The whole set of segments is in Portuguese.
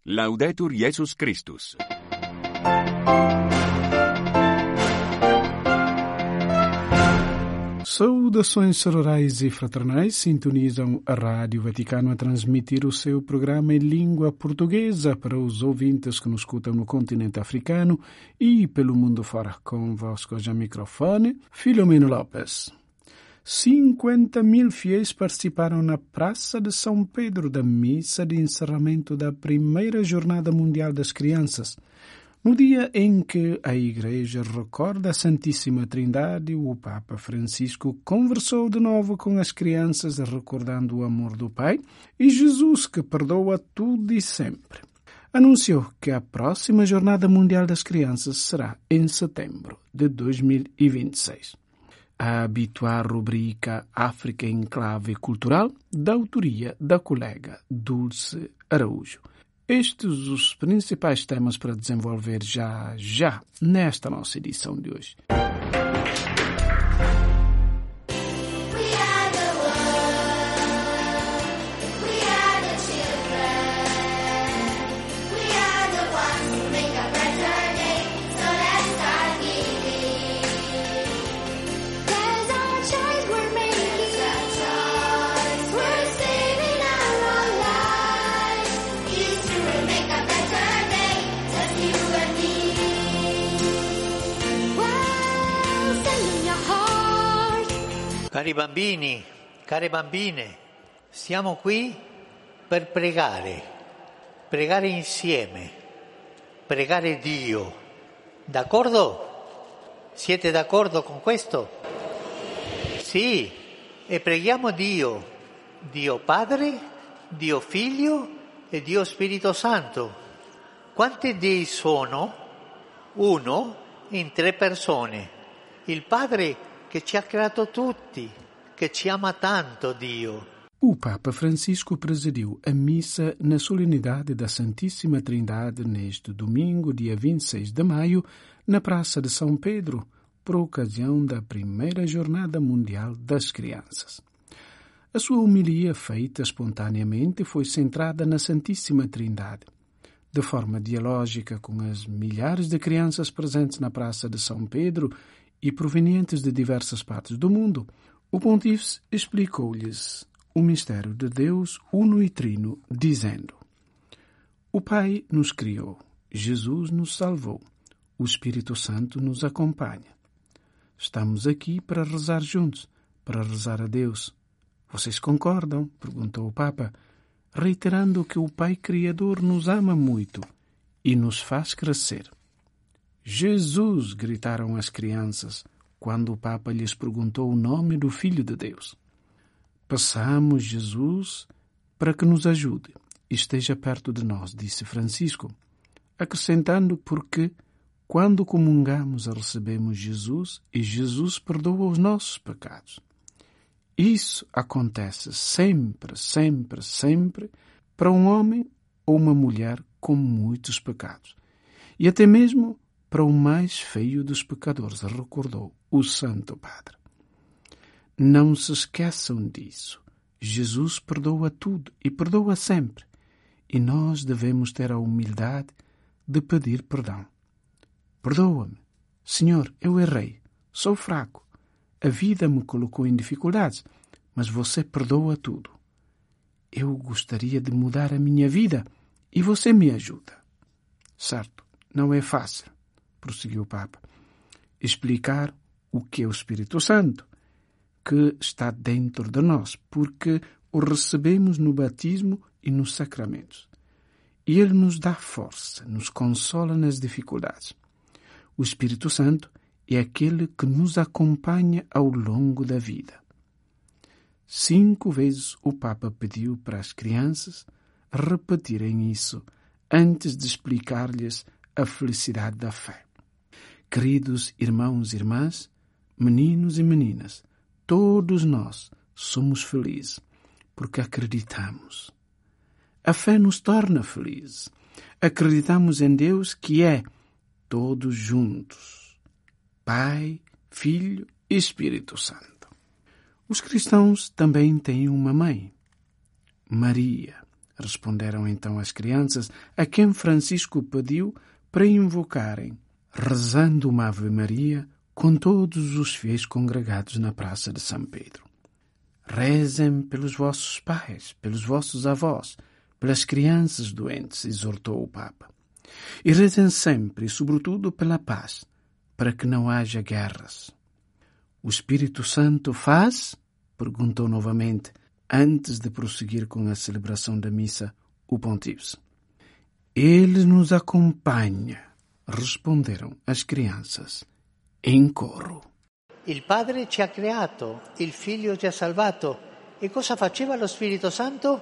Laudetur Jesus Christus. Saudações sororais e fraternais, sintonizam a Rádio Vaticano a transmitir o seu programa em língua portuguesa para os ouvintes que nos escutam no continente africano e pelo mundo fora. Convosco já microfone, Filomeno Lopes. 50.000 fiéis participaram na Praça de São Pedro da missa de encerramento da primeira Jornada Mundial das Crianças. No dia em que a Igreja recorda a Santíssima Trindade, o Papa Francisco conversou de novo com as crianças, recordando o amor do Pai e Jesus, que perdoa tudo e sempre. Anunciou que a próxima Jornada Mundial das Crianças será em setembro de 2026. A habitual rubrica África em Clave Cultural, da autoria da colega Dulce Araújo. Estes os principais temas para desenvolver já nesta nossa edição de hoje. Cari bambini, care bambine, siamo qui per pregare insieme, pregare Dio. D'accordo? Siete d'accordo con questo? Sì, e preghiamo Dio, Dio Padre, Dio Figlio e Dio Spirito Santo. Quanti dei sono? Uno in tre persone. Il Padre che ci ha creato tutti, che ci ama tanto Dio. O Papa Francisco presidiu a missa na solenidade da Santíssima Trindade neste domingo, dia 26 de maio, na Praça de São Pedro, por ocasião da primeira Jornada Mundial das Crianças. A sua homilia, feita espontaneamente, foi centrada na Santíssima Trindade. De forma dialógica com as milhares de crianças presentes na Praça de São Pedro e provenientes de diversas partes do mundo, o Pontífice explicou-lhes o mistério de Deus uno e trino, dizendo: o Pai nos criou, Jesus nos salvou, o Espírito Santo nos acompanha. Estamos aqui para rezar juntos, para rezar a Deus. Vocês concordam? Perguntou o Papa, reiterando que o Pai Criador nos ama muito e nos faz crescer. Jesus! Gritaram as crianças, quando o Papa lhes perguntou o nome do Filho de Deus. Peçamos Jesus para que nos ajude e esteja perto de nós, disse Francisco, acrescentando porque, quando comungamos, recebemos Jesus e Jesus perdoa os nossos pecados. Isso acontece sempre para um homem ou uma mulher com muitos pecados. E até mesmo para o mais feio dos pecadores, recordou o Santo Padre. Não se esqueçam disso. Jesus perdoa tudo e perdoa sempre. E nós devemos ter a humildade de pedir perdão. Perdoa-me. Senhor, eu errei. Sou fraco. A vida me colocou em dificuldades, mas você perdoa tudo. Eu gostaria de mudar a minha vida e você me ajuda. Certo, não é fácil, prosseguiu o Papa, explicar o que é o Espírito Santo, que está dentro de nós, porque o recebemos no batismo e nos sacramentos. E ele nos dá força, nos consola nas dificuldades. O Espírito Santo é aquele que nos acompanha ao longo da vida. 5 vezes o Papa pediu para as crianças repetirem isso antes de explicar-lhes a felicidade da fé. Queridos irmãos e irmãs, meninos e meninas, todos nós somos felizes porque acreditamos. A fé nos torna felizes. Acreditamos em Deus que é todos juntos, Pai, Filho e Espírito Santo. Os cristãos também têm uma mãe, Maria, responderam então as crianças, a quem Francisco pediu para invocarem, rezando uma Ave Maria com todos os fiéis congregados na Praça de São Pedro. Rezem pelos vossos pais, pelos vossos avós, pelas crianças doentes, exortou o Papa. E rezem sempre e, sobretudo, pela paz, para que não haja guerras. O Espírito Santo faz? Perguntou novamente, antes de prosseguir com a celebração da missa, o Pontífice. Ele nos acompanha, responderam as crianças, em coro. Il Padre ci ha creato, il Figlio ci ha salvato. E cosa faceva lo Spirito Santo?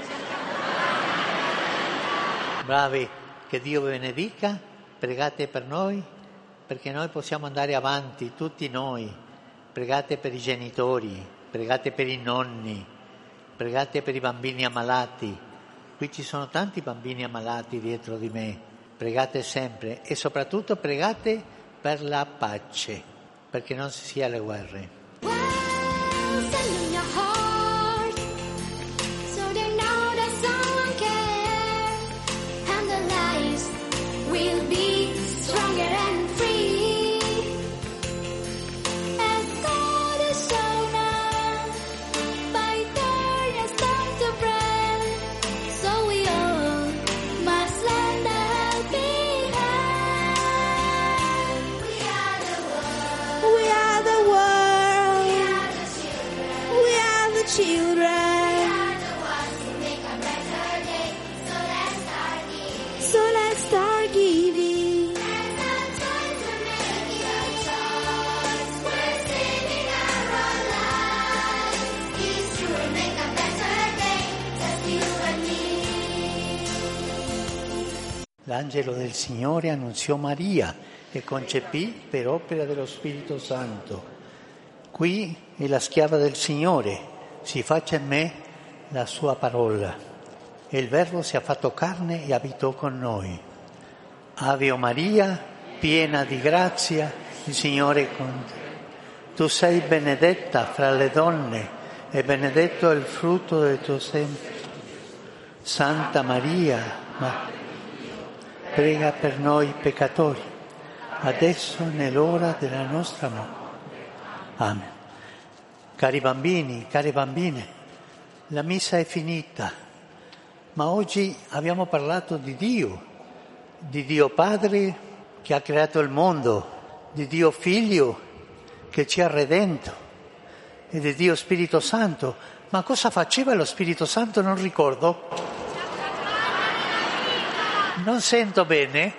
Bravi, che Dio vi benedica, pregate per noi, perché noi possiamo andare avanti, tutti noi. Pregate per i genitori, pregate per i nonni, pregate per i bambini ammalati. Qui ci sono tanti bambini ammalati dietro di me. Pregate sempre e soprattutto pregate per la pace, perché non si sia le guerre. L'angelo del Signore annunziò Maria e concepì per opera dello Spirito Santo. Qui è la schiava del Signore, si faccia in me la sua parola. E il Verbo si è fatto carne e abitò con noi. Ave Maria, piena di grazia, il Signore è con te. Tu sei benedetta fra le donne e benedetto è il frutto del tuo seno. Santa Maria, prega per noi peccatori, adesso nell'ora della nostra morte. Amen. Cari bambini, care bambine, la messa è finita, ma oggi abbiamo parlato di Dio Padre che ha creato il mondo, di Dio Figlio che ci ha redento e di Dio Spirito Santo. Ma cosa faceva lo Spirito Santo? Non ricordo. Non sento bene.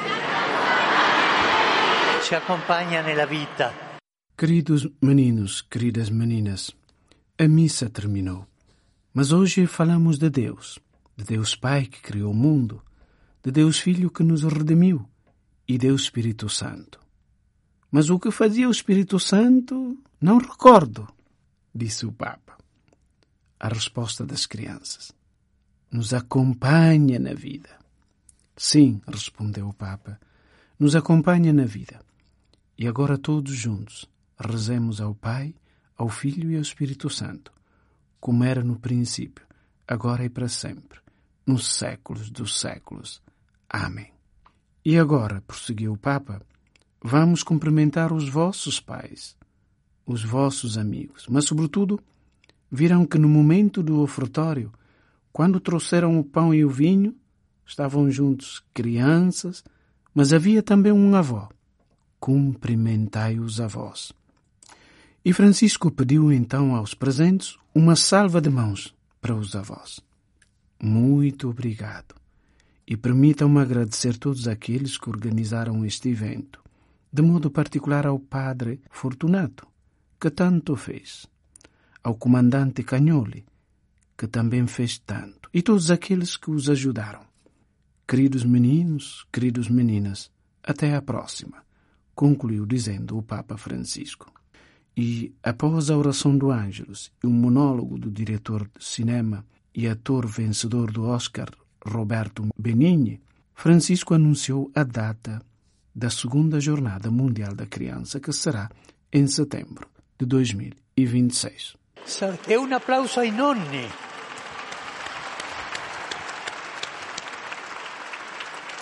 Ci acompanha nella vita. Queridos meninos, queridas meninas, a missa terminou. Mas hoje falamos de Deus Pai que criou o mundo, de Deus Filho que nos redimiu e Deus Espírito Santo. Mas o que fazia o Espírito Santo, não recordo, disse o Papa. A resposta das crianças: nos acompanha na vida. Sim, respondeu o Papa, nos acompanha na vida. E agora todos juntos rezemos ao Pai, ao Filho e ao Espírito Santo, como era no princípio, agora e para sempre, nos séculos dos séculos. Amém. E agora, prosseguiu o Papa, vamos cumprimentar os vossos pais, os vossos amigos, mas sobretudo, viram que no momento do ofertório, quando trouxeram o pão e o vinho, estavam juntos crianças, mas havia também um avó. Cumprimentai os avós. E Francisco pediu então aos presentes uma salva de mãos para os avós. Muito obrigado. E permitam-me agradecer todos aqueles que organizaram este evento, de modo particular ao Padre Fortunato, que tanto fez, ao comandante Cagnoli, que também fez tanto, e todos aqueles que os ajudaram. Queridos meninos, queridas meninas, até a próxima, concluiu dizendo o Papa Francisco. E, após a oração do Ângelus e um monólogo do diretor de cinema e ator vencedor do Oscar, Roberto Benigni, Francisco anunciou a data da segunda Jornada Mundial da Criança, que será em setembro de 2026. E um aplauso ai nonni.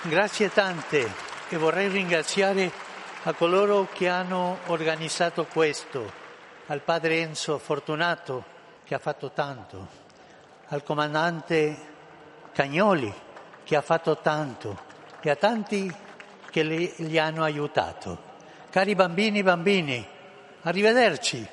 Grazie tante e vorrei ringraziare a coloro che hanno organizzato questo, al padre Enzo Fortunato che ha fatto tanto, al comandante Cagnoli che ha fatto tanto e a tanti che li hanno aiutato. Cari bambini, arrivederci.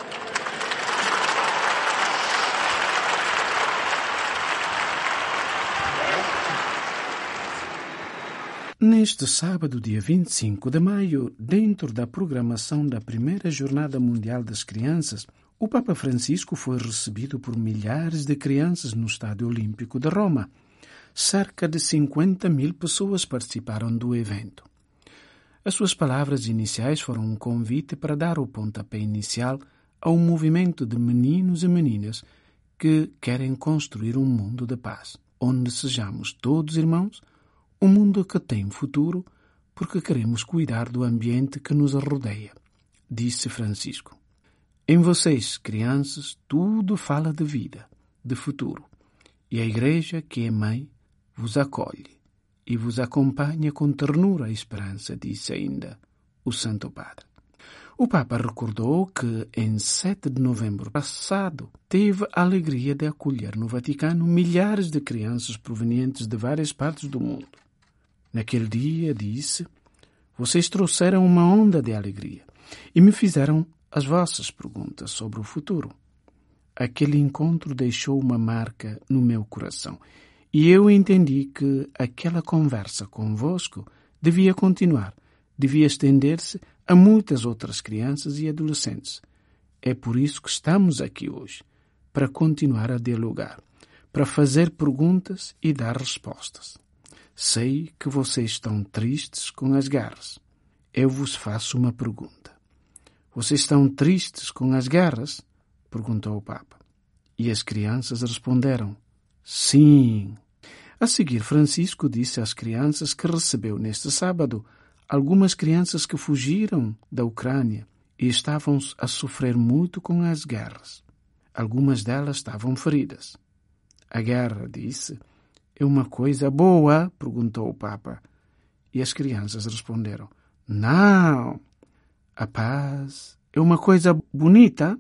Neste sábado, dia 25 de maio, dentro da programação da primeira Jornada Mundial das Crianças, o Papa Francisco foi recebido por milhares de crianças no Estádio Olímpico de Roma. Cerca de 50.000 pessoas participaram do evento. As suas palavras iniciais foram um convite para dar o pontapé inicial a um movimento de meninos e meninas que querem construir um mundo de paz, onde sejamos todos irmãos, um mundo que tem futuro, porque queremos cuidar do ambiente que nos rodeia, disse Francisco. Em vocês, crianças, tudo fala de vida, de futuro. E a Igreja, que é mãe, vos acolhe e vos acompanha com ternura e esperança, disse ainda o Santo Padre. O Papa recordou que, em 7 de novembro passado, teve a alegria de acolher no Vaticano milhares de crianças provenientes de várias partes do mundo. Naquele dia, disse, vocês trouxeram uma onda de alegria e me fizeram as vossas perguntas sobre o futuro. Aquele encontro deixou uma marca no meu coração e eu entendi que aquela conversa convosco devia continuar, devia estender-se a muitas outras crianças e adolescentes. É por isso que estamos aqui hoje, para continuar a dialogar, para fazer perguntas e dar respostas. Sei que vocês estão tristes com as guerras. Eu vos faço uma pergunta. Vocês estão tristes com as guerras? Perguntou o Papa. E as crianças responderam, sim. A seguir, Francisco disse às crianças que recebeu neste sábado algumas crianças que fugiram da Ucrânia e estavam a sofrer muito com as guerras. Algumas delas estavam feridas. A guerra, disse, é uma coisa boa? Perguntou o Papa. E as crianças responderam, não. A paz é uma coisa bonita?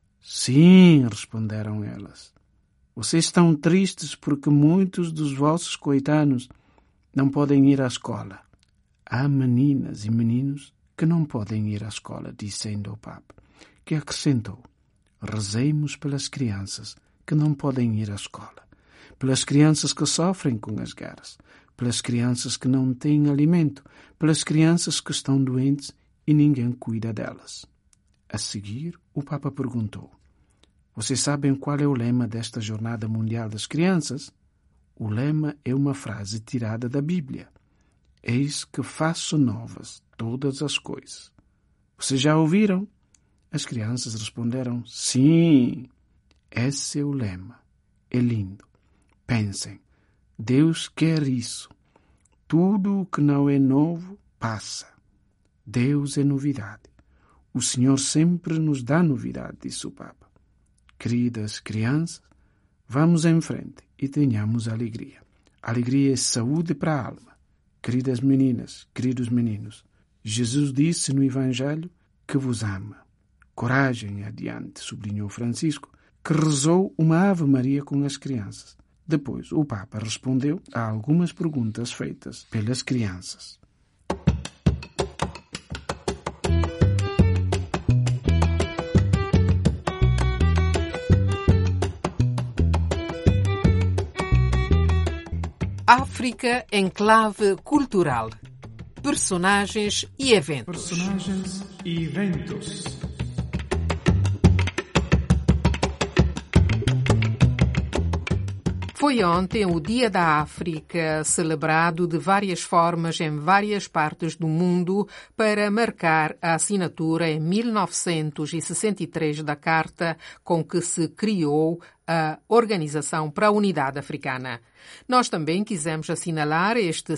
Sim, responderam elas. Vocês estão tristes porque muitos dos vossos coetanos não podem ir à escola. Há meninas e meninos que não podem ir à escola, disse ainda o Papa, que acrescentou, rezemos pelas crianças que não podem ir à escola, pelas crianças que sofrem com as guerras, pelas crianças que não têm alimento, pelas crianças que estão doentes e ninguém cuida delas. A seguir, o Papa perguntou, vocês sabem qual é o lema desta Jornada Mundial das Crianças? O lema é uma frase tirada da Bíblia. Eis que faço novas todas as coisas. Vocês já ouviram? As crianças responderam, sim. Esse é o lema. É lindo. Pensem, Deus quer isso. Tudo o que não é novo passa. Deus é novidade. O Senhor sempre nos dá novidade, disse o Papa. Queridas crianças, vamos em frente e tenhamos alegria. Alegria é saúde para a alma. Queridas meninas, queridos meninos, Jesus disse no Evangelho que vos ama. Coragem adiante, sublinhou Francisco, que rezou uma Ave Maria com as crianças. Depois, o Papa respondeu a algumas perguntas feitas pelas crianças. África em clave cultural. Personagens e eventos. Personagens e eventos. Foi ontem o Dia da África, celebrado de várias formas em várias partes do mundo para marcar a assinatura em 1963 da Carta com que se criou a Organização para a Unidade Africana. Nós também quisemos assinalar este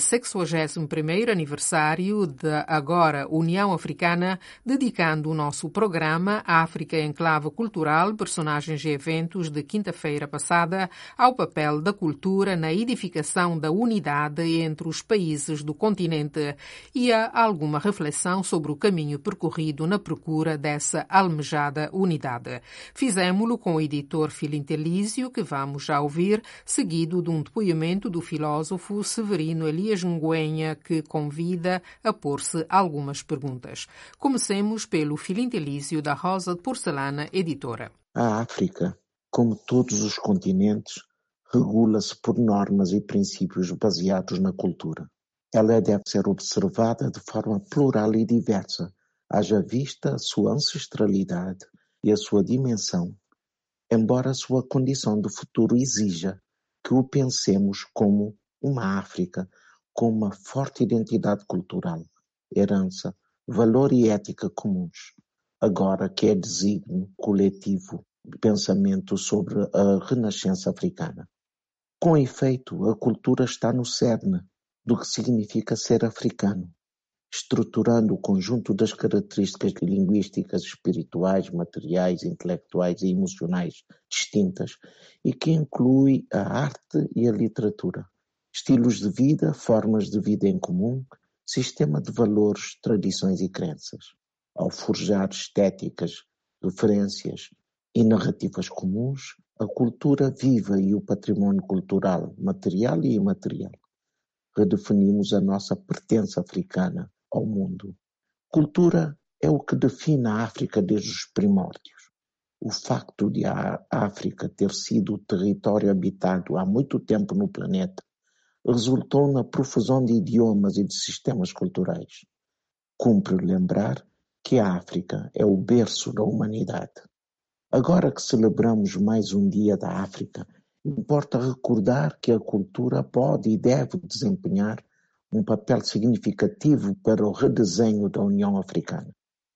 61º aniversário da agora União Africana, dedicando o nosso programa África em Clave Cultural, Personagens e Eventos de quinta-feira passada ao papel da cultura na edificação da unidade entre os países do continente e a alguma reflexão sobre o caminho percorrido na procura dessa almejada unidade. Fizemo-lo com o editor Filintelísio, que vamos já ouvir, seguido de um depoimento do filósofo Severino Elias Nguenha, que convida a pôr-se algumas perguntas. Comecemos pelo Filintelísio da Rosa de Porcelana, editora. A África, como todos os continentes, regula-se por normas e princípios baseados na cultura. Ela deve ser observada de forma plural e diversa, haja vista a sua ancestralidade e a sua dimensão, embora a sua condição de futuro exija que o pensemos como uma África com uma forte identidade cultural, herança, valor e ética comuns, agora que é desígnio coletivo de pensamento sobre a renascença africana. Com efeito, a cultura está no cerne do que significa ser africano, estruturando o conjunto das características linguísticas, espirituais, materiais, intelectuais e emocionais distintas e que inclui a arte e a literatura, estilos de vida, formas de vida em comum, sistema de valores, tradições e crenças. Ao forjar estéticas, referências e narrativas comuns, a cultura viva e o património cultural, material e imaterial. Redefinimos a nossa pertença africana ao mundo. Cultura é o que define a África desde os primórdios. O facto de a África ter sido território habitado há muito tempo no planeta resultou na profusão de idiomas e de sistemas culturais. Cumpre lembrar que a África é o berço da humanidade. Agora que celebramos mais um Dia da África, importa recordar que a cultura pode e deve desempenhar um papel significativo para o redesenho da União Africana.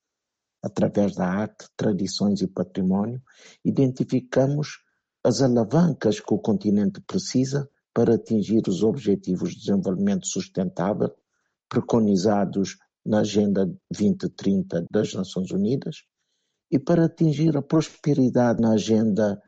Através da arte, tradições e património, identificamos as alavancas que o continente precisa para atingir os Objetivos de Desenvolvimento Sustentável preconizados na Agenda 2030 das Nações Unidas e para atingir a prosperidade na Agenda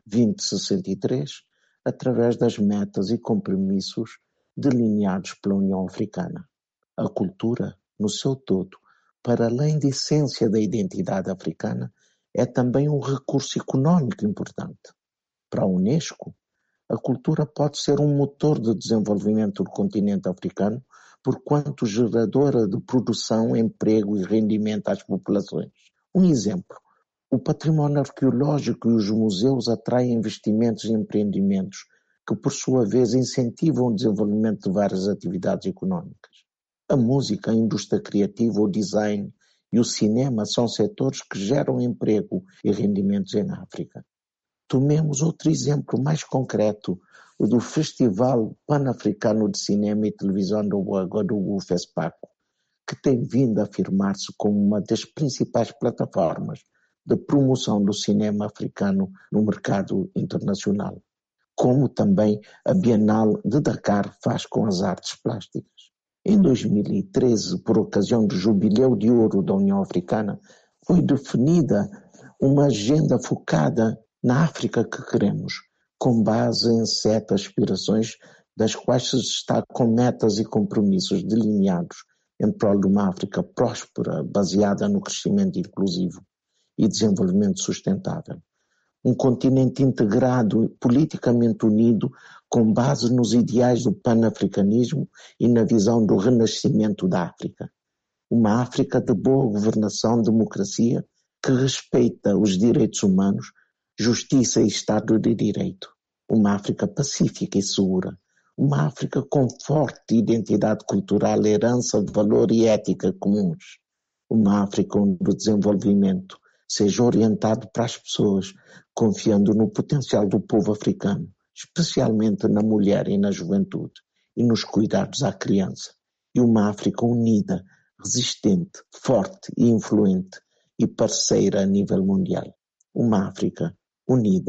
2063 através das metas e compromissos delineados pela União Africana. A cultura, no seu todo, para além da essência da identidade africana, é também um recurso econômico importante. Para a Unesco, a cultura pode ser um motor de desenvolvimento do continente africano, porquanto geradora de produção, emprego e rendimento às populações. Um exemplo, o património arqueológico e os museus atraem investimentos e empreendimentos que, por sua vez, incentivam o desenvolvimento de várias atividades econômicas. A música, a indústria criativa, o design e o cinema são setores que geram emprego e rendimentos em África. Tomemos outro exemplo mais concreto, o do Festival Pan-Africano de Cinema e Televisão do Ouagadougou, FESPACO, que tem vindo a afirmar-se como uma das principais plataformas de promoção do cinema africano no mercado internacional, como também a Bienal de Dakar faz com as artes plásticas. Em 2013, por ocasião do Jubileu de Ouro da União Africana, foi definida uma agenda focada na África que queremos, com base em 7 aspirações, das quais se destacam metas e compromissos delineados em prol de uma África próspera, baseada no crescimento inclusivo e desenvolvimento sustentável. Um continente integrado, politicamente unido, com base nos ideais do panafricanismo e na visão do renascimento da África. Uma África de boa governação, democracia, que respeita os direitos humanos, justiça e Estado de Direito. Uma África pacífica e segura. Uma África com forte identidade cultural, herança, valor e ética comuns. Uma África onde o desenvolvimento seja orientado para as pessoas, confiando no potencial do povo africano, especialmente na mulher e na juventude, e nos cuidados à criança. E uma África unida, resistente, forte e influente, e parceira a nível mundial. Uma África unida,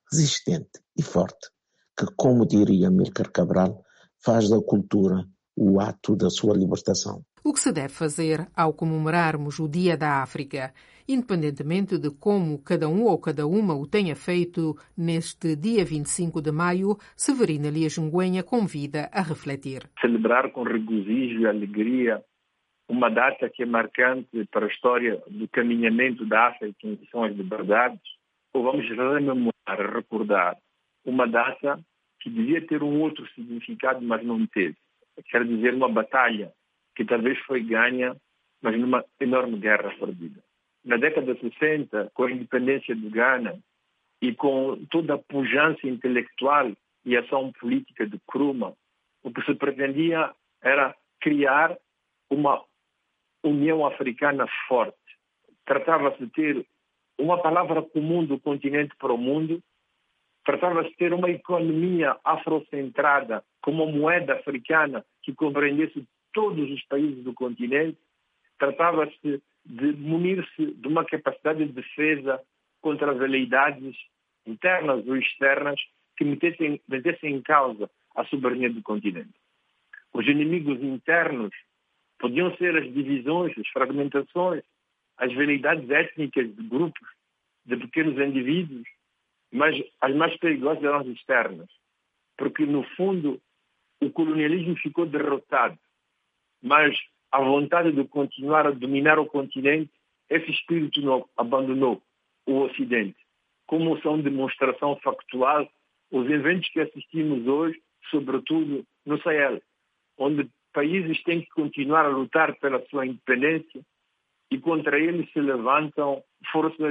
resistente e forte, que, como diria Amílcar Cabral, faz da cultura o ato da sua libertação. O que se deve fazer ao comemorarmos o Dia da África, independentemente de como cada um ou cada uma o tenha feito neste dia 25 de maio, Severina Elias Ngüenha convida a refletir. Celebrar com regozijo e alegria uma data que é marcante para a história do caminhamento da África em direção às liberdades, ou vamos rememorar, recordar uma data que devia ter um outro significado, mas não teve. Quer dizer, uma batalha que talvez foi ganha, mas numa enorme guerra perdida. Na década de 60, com a independência do Ghana e com toda a pujança intelectual e ação política de Nkrumah, o que se pretendia era criar uma União Africana forte. Tratava-se de ter uma palavra comum do continente para o mundo, tratava-se de ter uma economia afrocentrada com uma moeda africana que compreendesse todos os países do continente, tratava-se de munir-se de uma capacidade de defesa contra as veleidades internas ou externas que metessem em causa a soberania do continente. Os inimigos internos podiam ser as divisões, as fragmentações, as veleidades étnicas de grupos, de pequenos indivíduos, mas as mais perigosas eram as externas, porque, no fundo, o colonialismo ficou derrotado, mas a vontade de continuar a dominar o continente, esse espírito não abandonou o Ocidente. Como são demonstração factual os eventos que assistimos hoje, sobretudo no Sahel, onde países têm que continuar a lutar pela sua independência e contra eles se levantam forças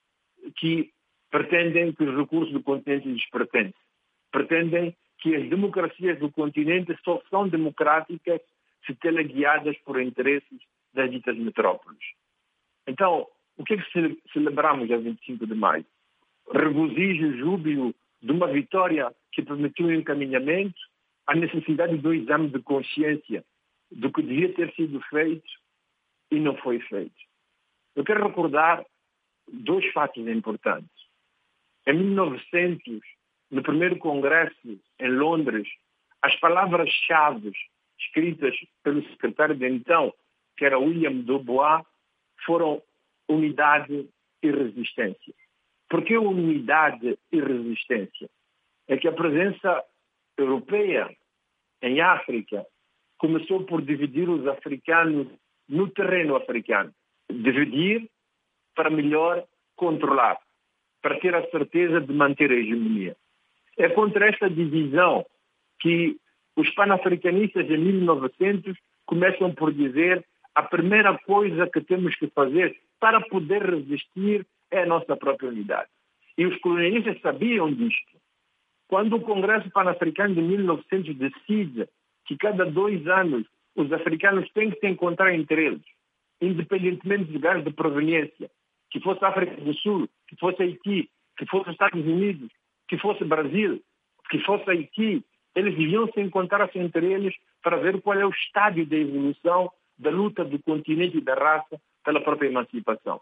que pretendem que os recursos do continente lhes pertencem. Pretendem que as democracias do continente só são democráticas se teleguiadas por interesses das ditas metrópoles. Então, o que é que celebramos a 25 de maio? Regozijo, júbilo de uma vitória que permitiu um encaminhamento, a necessidade do exame de consciência do que devia ter sido feito e não foi feito. Eu quero recordar dois fatos importantes. Em 1900, no primeiro congresso em Londres, as palavras-chave escritas pelo secretário de então, que era William Dubois, foram unidade e resistência. Por que unidade e resistência? É que a presença europeia em África começou por dividir os africanos no terreno africano. Dividir para melhor controlar, para ter a certeza de manter a hegemonia. É contra esta divisão que os panafricanistas em 1900 começam por dizer a primeira coisa que temos que fazer para poder resistir é a nossa própria unidade. E os colonialistas sabiam disto. Quando o Congresso Pan-Africano de 1900 decide que cada 2 anos os africanos têm que se encontrar entre eles, independentemente dos lugares de proveniência, que fosse a África do Sul, que fosse Haiti, que fosse os Estados Unidos, que fosse Brasil, que fosse Haiti, eles deviam se encontrar entre eles para ver qual é o estádio da evolução da luta do continente e da raça pela própria emancipação.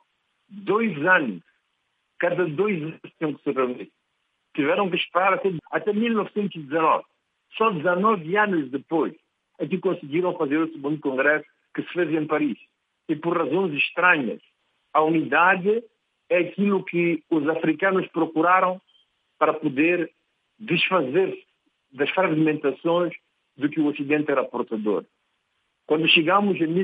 2 anos, cada 2 anos tinham que se reunir. Tiveram que esperar até 1919. Só 19 anos depois é que conseguiram fazer o segundo congresso que se fez em Paris. E por razões estranhas, a unidade é aquilo que os africanos procuraram para poder desfazer-se das fragmentações do que o Ocidente era portador. Quando chegamos em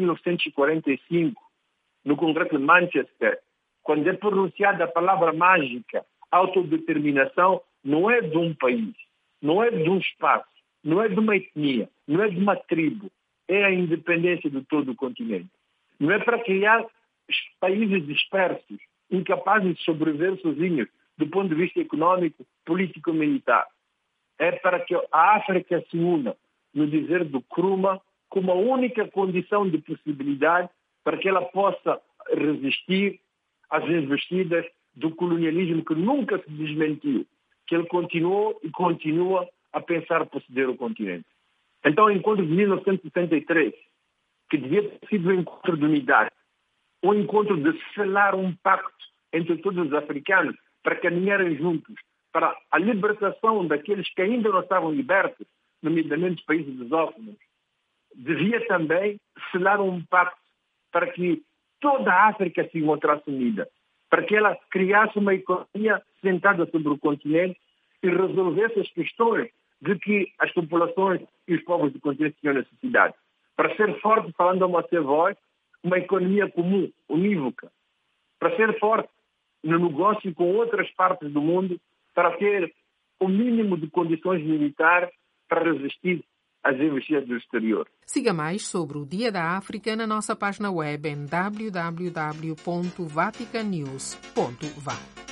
1945, no Congresso de Manchester, quando é pronunciada a palavra mágica, autodeterminação, não é de um país, não é de um espaço, não é de uma etnia, não é de uma tribo, é a independência de todo o continente. Não é para criar países dispersos, incapazes de sobreviver sozinhos, do ponto de vista econômico, político e militar. É para que a África se una, no dizer do Nkrumah, como a única condição de possibilidade para que ela possa resistir às investidas do colonialismo que nunca se desmentiu, que ele continuou e continua a pensar possuir o continente. Então, o encontro de 1963, que devia ter sido um encontro de unidade, um encontro de selar um pacto entre todos os africanos para caminharem juntos para a libertação daqueles que ainda não estavam libertos, nomeadamente os países lusófonos, devia também selar um pacto para que toda a África se encontrasse unida, para que ela criasse uma economia sentada sobre o continente e resolvesse as questões de que as populações e os povos do continente tinham necessidade. Para ser forte, falando a uma só voz, uma economia comum, unívoca. Para ser forte no negócio com outras partes do mundo, para ter o mínimo de condições militares para resistir às investidas do exterior. Siga mais sobre o Dia da África na nossa página web em www.vaticannews.va.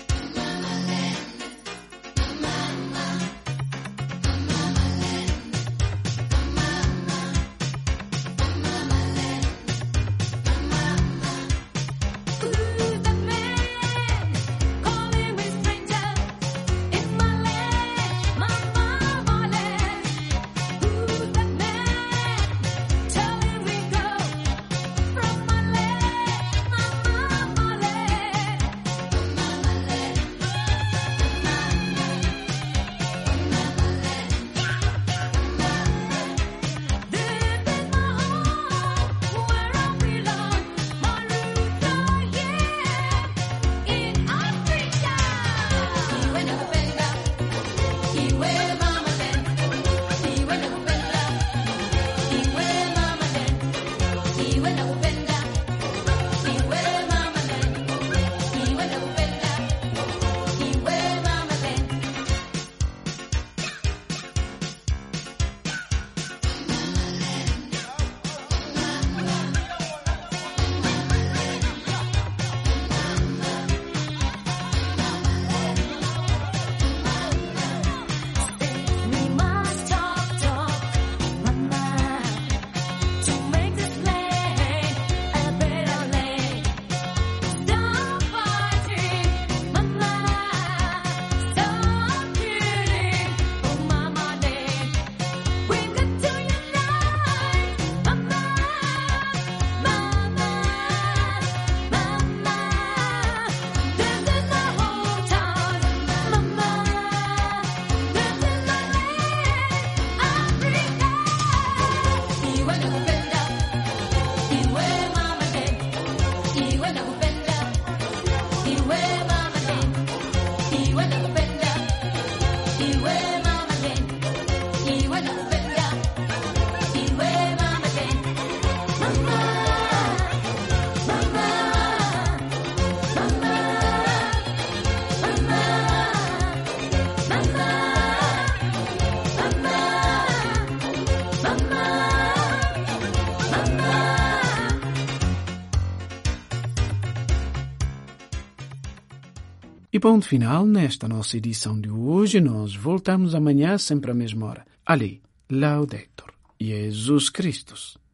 E ponto final nesta nossa edição de hoje. Nós voltamos amanhã, sempre à mesma hora. Ali, Laudetur Jesus Christus.